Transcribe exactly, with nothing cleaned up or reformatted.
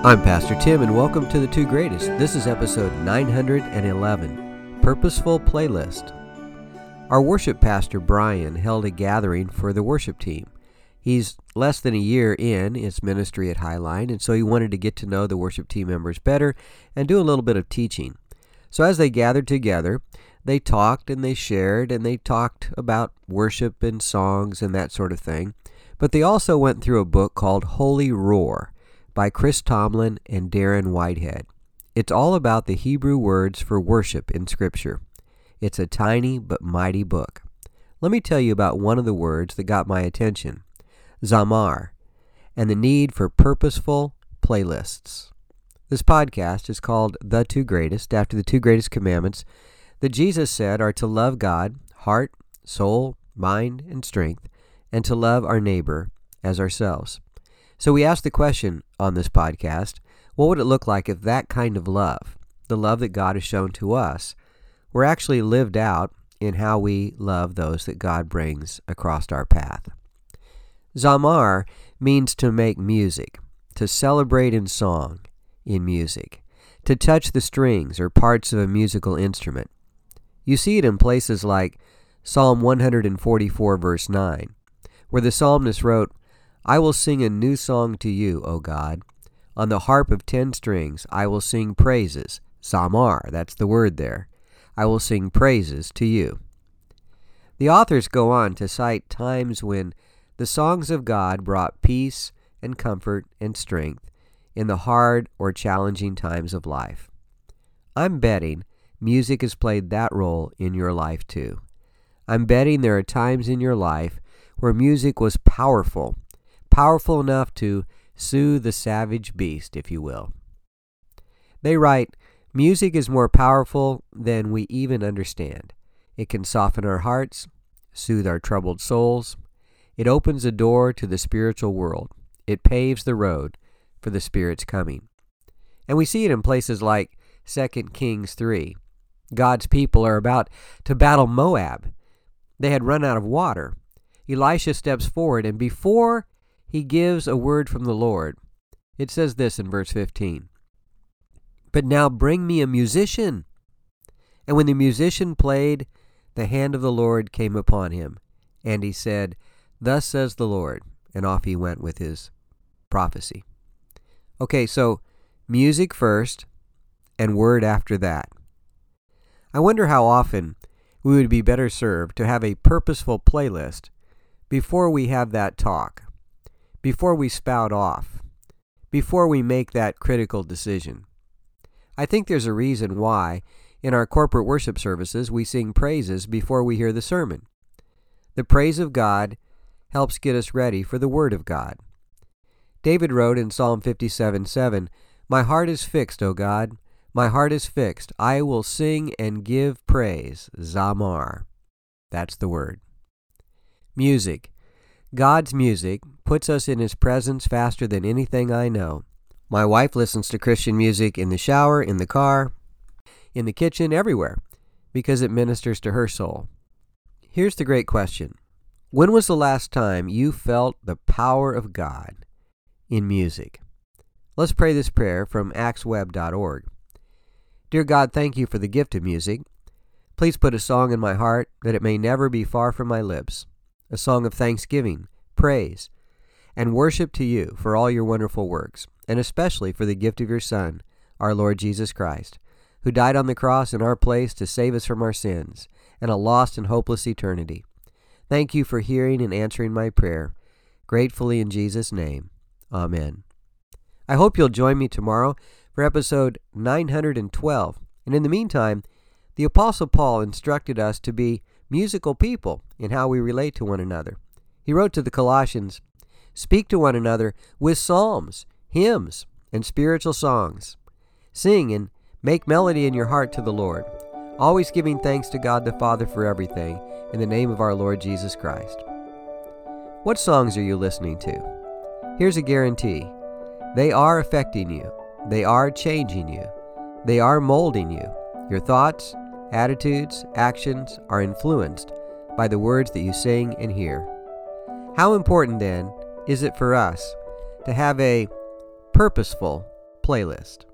I'm Pastor Tim, and welcome to The Two Greatest. This is episode nine hundred eleven, Purposeful Playlist. Our worship pastor, Brian, held a gathering for the worship team. He's less than a year in his ministry at Highline, and so he wanted to get to know the worship team members better and do a little bit of teaching. So as they gathered together, they talked and they shared and they talked about worship and songs and that sort of thing. But they also went through a book called Holy Roar by Chris Tomlin and Darren Whitehead. It's all about the Hebrew words for worship in Scripture. It's a tiny but mighty book. Let me tell you about one of the words that got my attention, zamar, and the need for purposeful playlists. This podcast is called The Two Greatest, after the two greatest commandments that Jesus said are to love God, heart, soul, mind, and strength, and to love our neighbor as ourselves. So we asked the question on this podcast, what would it look like if that kind of love, the love that God has shown to us, were actually lived out in how we love those that God brings across our path? Zamar means to make music, to celebrate in song, in music, to touch the strings or parts of a musical instrument. You see it in places like Psalm one forty-four, verse nine, where the psalmist wrote, I will sing a new song to you, O God. On the harp of ten strings, I will sing praises. Zamar, that's the word there. I will sing praises to you. The authors go on to cite times when the songs of God brought peace and comfort and strength in the hard or challenging times of life. I'm betting music has played that role in your life too. I'm betting there are times in your life where music was powerful, powerful enough to soothe the savage beast, if you will. They write, music is more powerful than we even understand. It can soften our hearts, soothe our troubled souls. It opens a door to the spiritual world. It paves the road for the Spirit's coming. And we see it in places like Second Kings three. God's people are about to battle Moab. They had run out of water. Elisha steps forward, and before he gives a word from the Lord, it says this in verse fifteen, But now bring me a musician. And when the musician played, the hand of the Lord came upon him, and he said, Thus says the Lord, and off he went with his prophecy. Okay, so music first, and word after that. I wonder how often we would be better served to have a purposeful playlist before we have that talk, before we spout off, before we make that critical decision. I think there's a reason why in our corporate worship services we sing praises before we hear the sermon. The praise of God helps get us ready for the Word of God. David wrote in Psalm fifty-seven seven, My heart is fixed, O God, my heart is fixed. I will sing and give praise, zamar. That's the word. Music. God's music puts us in His presence faster than anything I know. My wife listens to Christian music in the shower, in the car, in the kitchen, everywhere, because it ministers to her soul. Here's the great question. When was the last time you felt the power of God in music? Let's pray this prayer from acts web dot org. Dear God, thank you for the gift of music. Please put a song in my heart that it may never be far from my lips, a song of thanksgiving, praise, and worship to you for all your wonderful works, and especially for the gift of your Son, our Lord Jesus Christ, who died on the cross in our place to save us from our sins and a lost and hopeless eternity. Thank you for hearing and answering my prayer. Gratefully in Jesus' name, amen. I hope you'll join me tomorrow for episode nine hundred twelve. And in the meantime, the Apostle Paul instructed us to be musical people in how we relate to one another. He wrote to the Colossians, Speak to one another with psalms, hymns, and spiritual songs. Sing and make melody in your heart to the Lord, always giving thanks to God the Father for everything, in the name of our Lord Jesus Christ. What songs are you listening to? Here's a guarantee. They are affecting you. They are changing you. They are molding you. Your thoughts, attitudes, actions are influenced by the words that you sing and hear. How important, then, is it for us to have a purposeful playlist.